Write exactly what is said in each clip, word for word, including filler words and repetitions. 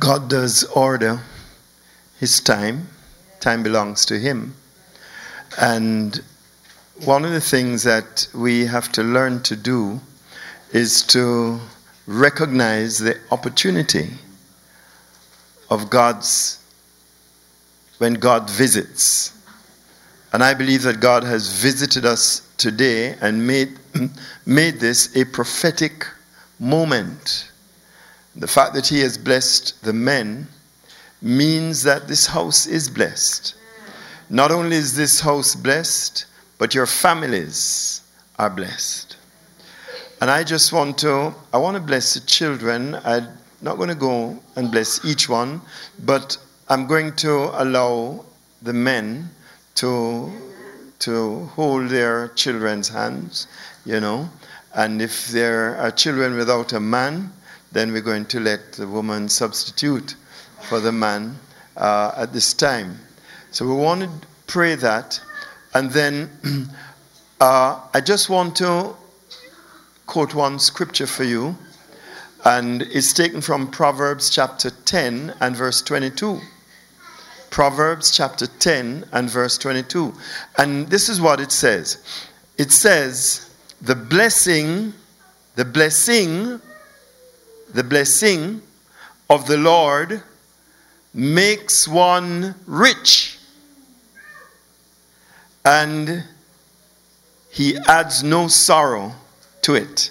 God does order his time. Time belongs to him. And one of the things that we have to learn to do is to recognize the opportunity of God's, when God visits. And I believe that God has visited us today and made, made this a prophetic moment. The fact that he has blessed the men means that this house is blessed. Not only is this house blessed, but your families are blessed. And I just want to, I want to bless the children. I'm not going to go and bless each one, but I'm going to allow the men to, to hold their children's hands, you know. And if there are children without a man, then we're going to let the woman substitute for the man uh, at this time. So we want to pray that. And then uh, I just want to quote one scripture for you. And it's taken from Proverbs chapter ten and verse twenty-two. Proverbs chapter ten and verse twenty-two. And this is what it says. It says, the blessing, the blessing, the blessing of the Lord makes one rich, and he adds no sorrow to it.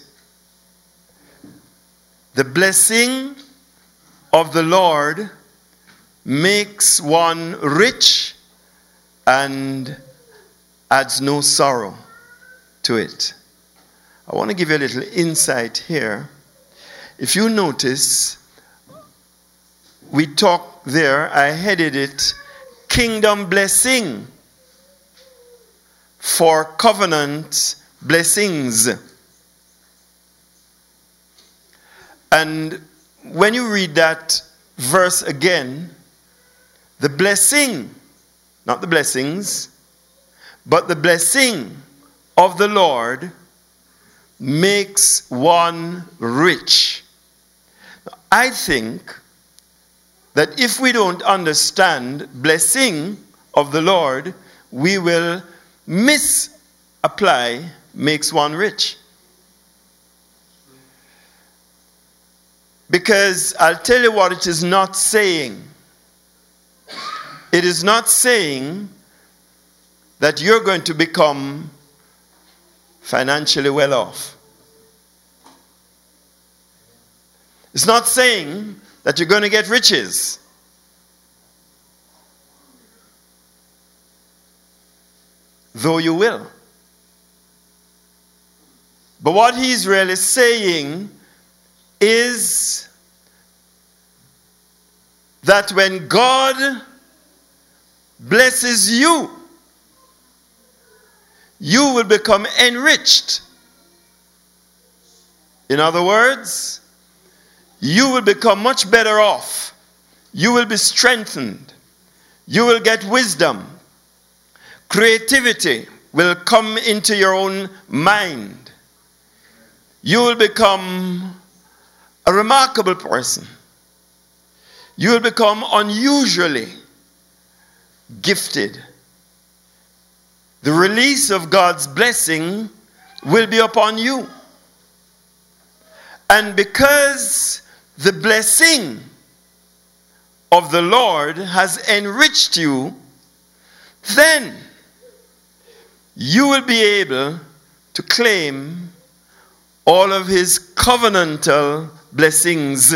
The blessing of the Lord makes one rich and adds no sorrow to it. I want to give you a little insight here. If you notice, we talk there, I headed it, kingdom blessing for covenant blessings. And when you read that verse again, the blessing, not the blessings, but the blessing of the Lord makes one rich. I think that if we don't understand blessing of the Lord, we will misapply makes one rich. Because I'll tell you what it is not saying. It is not saying that you're going to become financially well off. It's not saying that you're going to get riches. Though you will. But what he's really saying is that when God blesses you, you will become enriched. In other words, you will become much better off. You will be strengthened. You will get wisdom. Creativity will come into your own mind. You will become a remarkable person. You will become unusually gifted. The release of God's blessing will be upon you. And because the blessing of the Lord has enriched you, then you will be able to claim all of his covenantal blessings.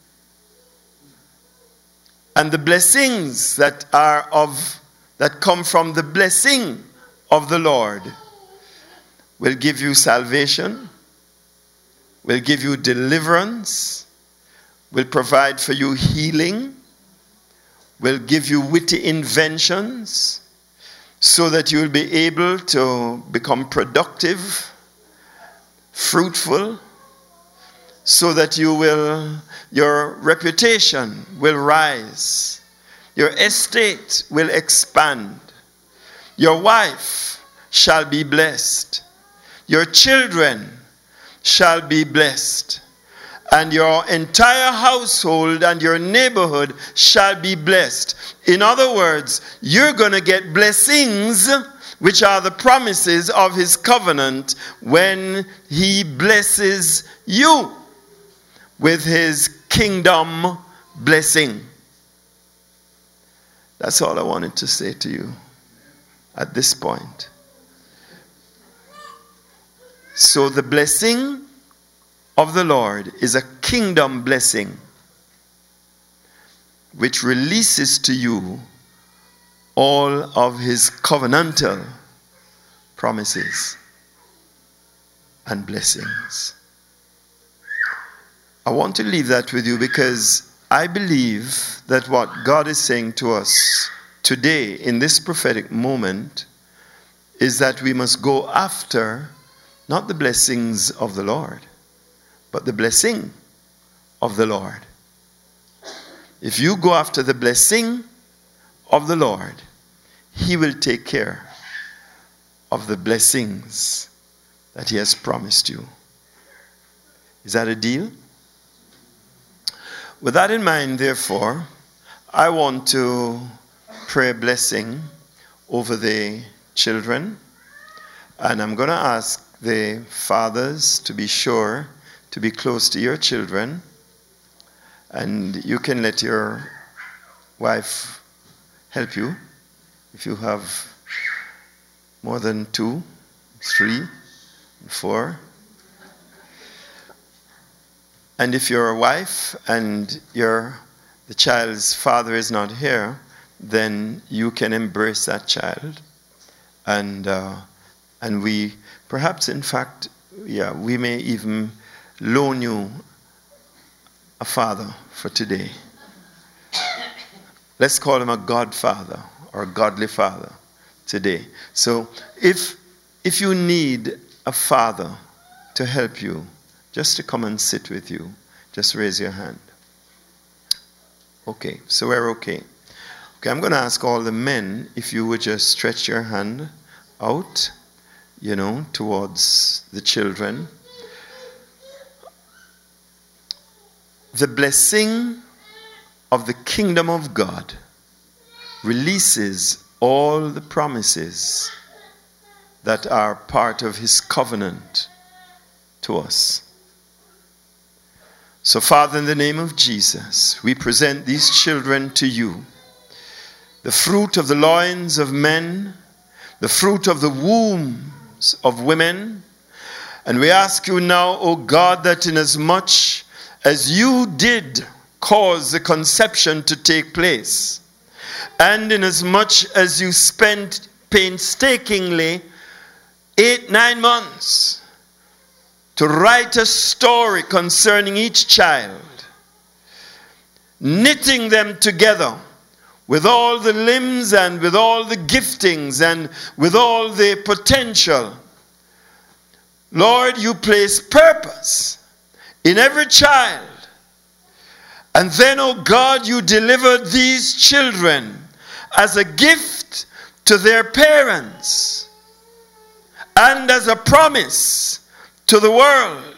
And the blessings that are of that come from the blessing of the Lord will give you salvation, will give you deliverance, will provide for you healing, will give you witty inventions so that you will be able to become productive, fruitful, so that you will, your reputation will rise, your estate will expand, your wife shall be blessed, your children shall be blessed, and your entire household and your neighborhood shall be blessed. In other words, you're going to get blessings, which are the promises of his covenant, when he blesses you with his kingdom blessing. That's all I wanted to say to you at this point. So the blessing of the Lord is a kingdom blessing which releases to you all of his covenantal promises and blessings. I want to leave that with you because I believe that what God is saying to us today in this prophetic moment is that we must go after not the blessings of the Lord, but the blessing of the Lord. If you go after the blessing of the Lord, he will take care of the blessings that he has promised you. Is that a deal? With that in mind, therefore, I want to pray a blessing over the children. And I'm going to ask the fathers to be sure to be close to your children. And you can let your wife help you if you have more than two, three, four. And if your wife and your the child's father is not here, then you can embrace that child. And uh, and we, perhaps in fact, yeah, we may even loan you a father for today. Let's call him a godfather or a godly father today. So if if you need a father to help you, just to come and sit with you, just raise your hand. Okay, so we're okay. Okay, I'm going to ask all the men if you would just stretch your hand out, you know, towards the children. The blessing of the kingdom of God releases all the promises that are part of his covenant to us. So, Father, in the name of Jesus, we present these children to you. The fruit of the loins of men, the fruit of the wombs of women. And we ask you now, O God, that inasmuch as you did cause the conception to take place, and inasmuch as you spent painstakingly eight, nine months to write a story concerning each child, knitting them together with all the limbs and with all the giftings and with all the potential. Lord, you place purpose in every child. And then, oh God, you delivered these children as a gift to their parents and as a promise to the world.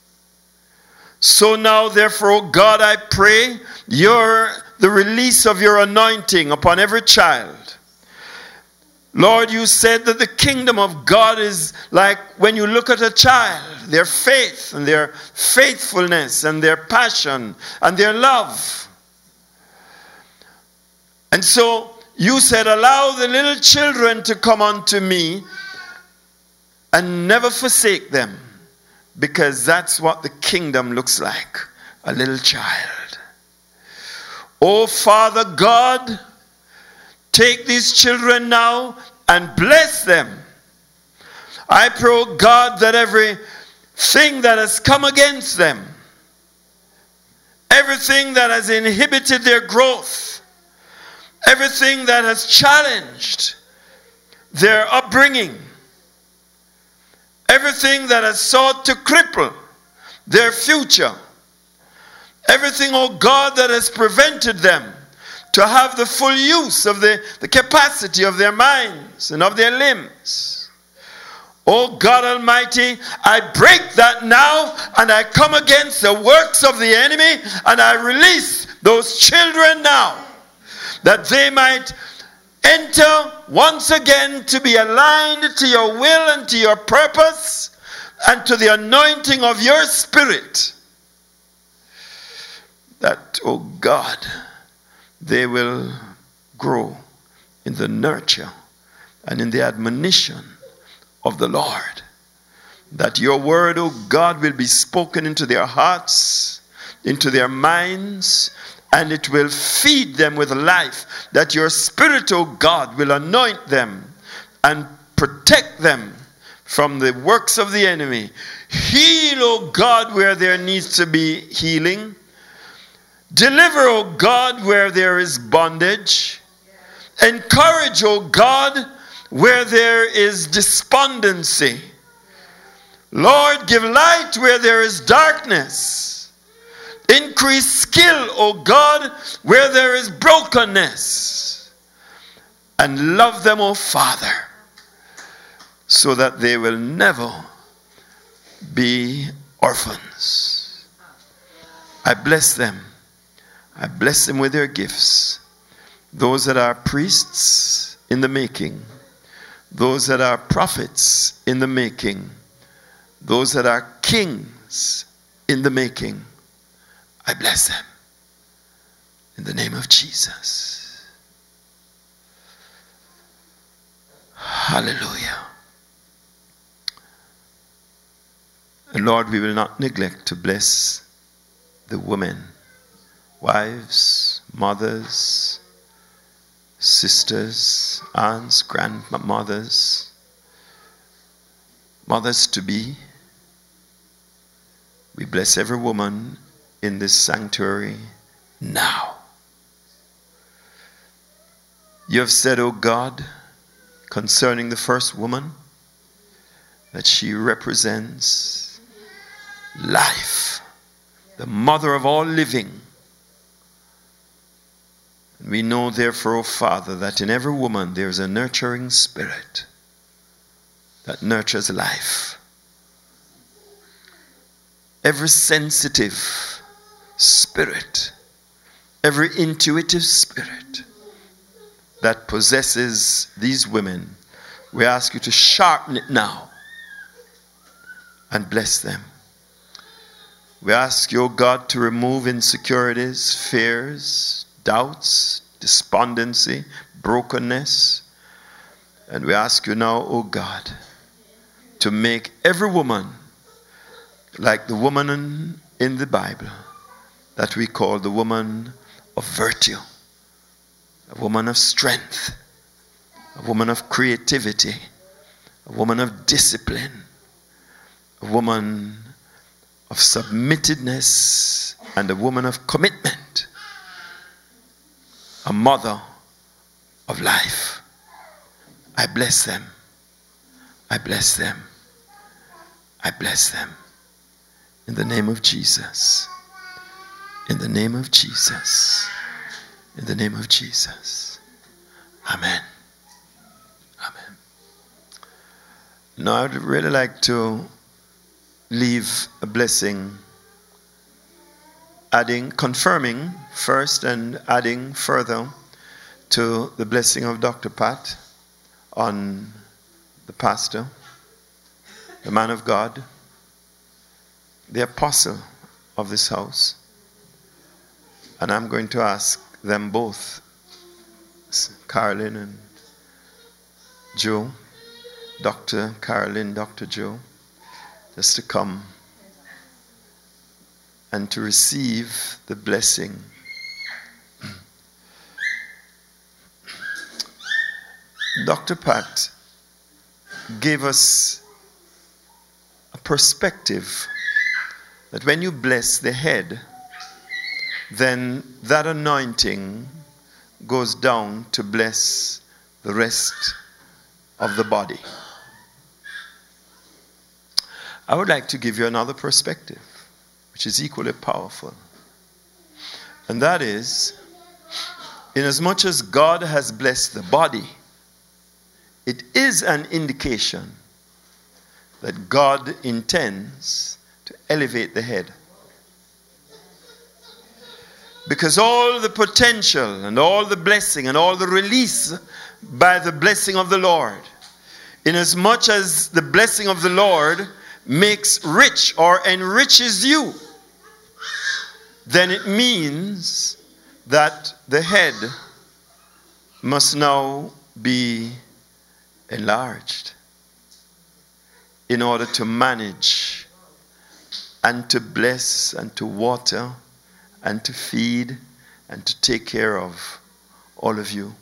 So now, therefore, oh God, I pray your the release of your anointing upon every child. Lord, you said that the kingdom of God is like when you look at a child, their faith and their faithfulness and their passion and their love. And so you said, allow the little children to come unto me and never forsake them, because that's what the kingdom looks like, a little child. Oh, Father God, take these children now and bless them. I pray, oh God, that everything that has come against them, everything that has inhibited their growth, everything that has challenged their upbringing, everything that has sought to cripple their future, everything, oh God, that has prevented them to have the full use of the, the capacity of their minds and of their limbs. Oh God Almighty, I break that now, and I come against the works of the enemy, and I release those children now, that they might enter once again to be aligned to your will and to your purpose and to the anointing of your Spirit. That, oh God, they will grow in the nurture and in the admonition of the Lord. That your word, oh God, will be spoken into their hearts, into their minds, and it will feed them with life. That your Spirit, oh God, will anoint them and protect them from the works of the enemy. Heal, oh God, where there needs to be healing. Deliver, oh God, where there is bondage. Encourage, oh God, where there is despondency. Lord, give light where there is darkness. Increase skill, O God, where there is brokenness. And love them, O Father, so that they will never be orphans. I bless them. I bless them with their gifts. Those that are priests in the making. Those that are prophets in the making. Those that are kings in the making. I bless them in the name of Jesus. Hallelujah. And Lord, we will not neglect to bless the women, wives, mothers, sisters, aunts, grandmothers, mothers to be. We bless every woman in this sanctuary now. You have said, O God, concerning the first woman, that she represents life, the mother of all living. We know, therefore, O Father, that in every woman there is a nurturing spirit that nurtures life. Every sensitive spirit, every intuitive spirit that possesses these women, we ask you to sharpen it now and bless them. We ask you, O God, to remove insecurities, fears, doubts, despondency, brokenness. And we ask you now, O God, to make every woman like the woman in the Bible that we call the woman of virtue, a woman of strength, a woman of creativity, a woman of discipline, a woman of submittedness, and a woman of commitment, a mother of life. I bless them. I bless them. I bless them. In the name of Jesus. In the name of Jesus. In the name of Jesus. Amen. Amen. Now I would really like to leave a blessing, adding, confirming first and adding further to the blessing of Doctor Pat on the pastor, the man of God, the apostle of this house. And I'm going to ask them both, Carolyn and Joe, Doctor Carolyn, Doctor Joe, just to come and to receive the blessing. Doctor Pat gave us a perspective that when you bless the head, then that anointing goes down to bless the rest of the body. I would like to give you another perspective, which is equally powerful. And that is, inasmuch as God has blessed the body, it is an indication that God intends to elevate the head. Because all the potential and all the blessing and all the release by the blessing of the Lord, inasmuch as the blessing of the Lord makes rich or enriches you, then it means that the head must now be enlarged in order to manage and to bless and to water and to feed and to take care of all of you.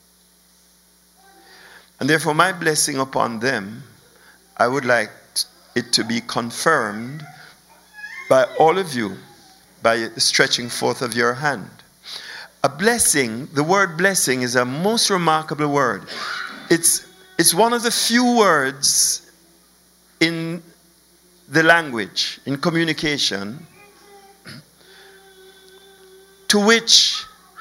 And therefore my blessing upon them, I would like it to be confirmed by all of you by the stretching forth of your hand. A blessing, the word blessing is a most remarkable word. It's, it's one of the few words in the language, in communication, to which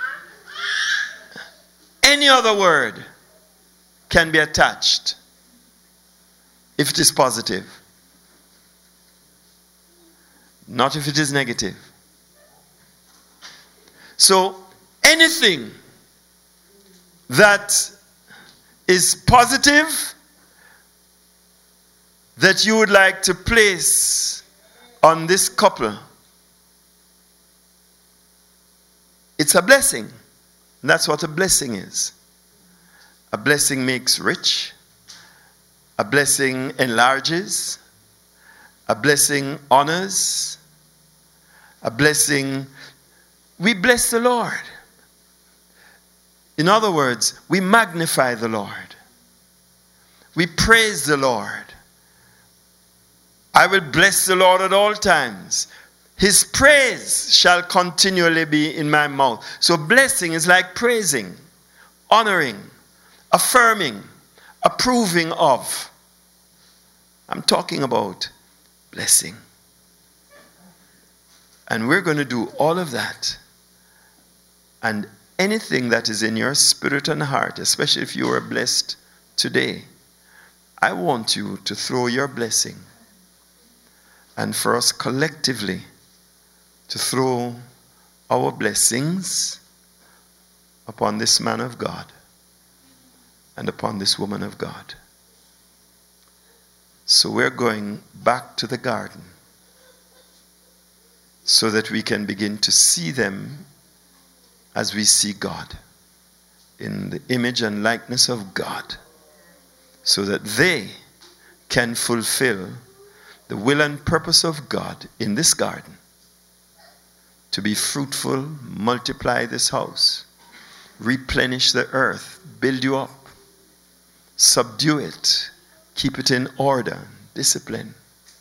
any other word can be attached if it is positive, not if it is negative. So anything that is positive that you would like to place on this couple, it's a blessing. And that's what a blessing is. A blessing makes rich. A blessing enlarges. A blessing honors. A blessing, we bless the Lord. In other words, we magnify the Lord. We praise the Lord. I will bless the Lord at all times. His praise shall continually be in my mouth. So blessing is like praising, honoring, affirming, approving of. I'm talking about blessing. And we're going to do all of that. And anything that is in your spirit and heart, especially if you are blessed today, I want you to throw your blessing. And for us collectively to throw our blessings upon this man of God and upon this woman of God. So we're going back to the garden so that we can begin to see them as we see God, in the image and likeness of God, so that they can fulfill the will and purpose of God in this garden, to be fruitful, multiply this house, replenish the earth, build you up, subdue it, keep it in order, discipline,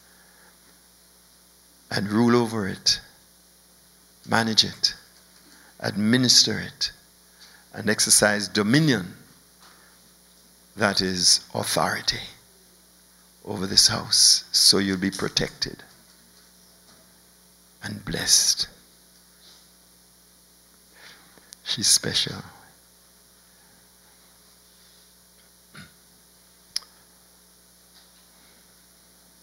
and rule over it, manage it, administer it, and exercise dominion, that is authority, over this house, so you'll be protected and blessed. She's special.